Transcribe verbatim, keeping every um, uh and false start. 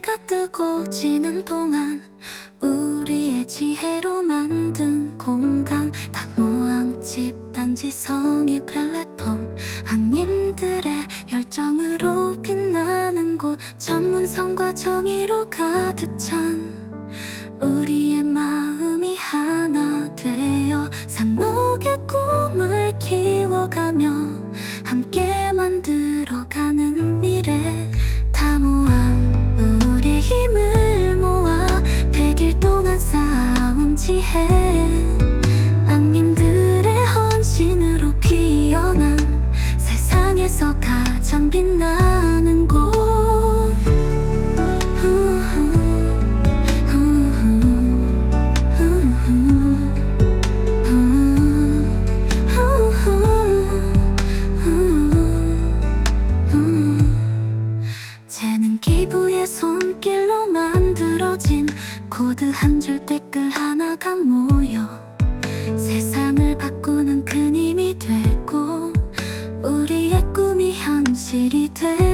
해가 뜨고 지는 동안 우리의 지혜로 만든 공간, 다 모양 집단지 성이 플랫폼, 학님들의 열정으로 빛나는 곳, 전문성과 정의로 가득 찬 우리의 마음이 하나 되어 산옥의 꿈을 키워가며 함께 만들어가는 미래. 다 모아 우리 힘을 모아 백 일 동안 쌓아온 지혜, 악민들의 헌신으로 피어난 세상에서 가장 빛나는 곳. 쟤는 기부의 손길로 만들어진 코드 한 줄 댓글 하나가 모여 세상을 바꾸는 큰 힘이 되고 우리의 꿈이 현실이 돼.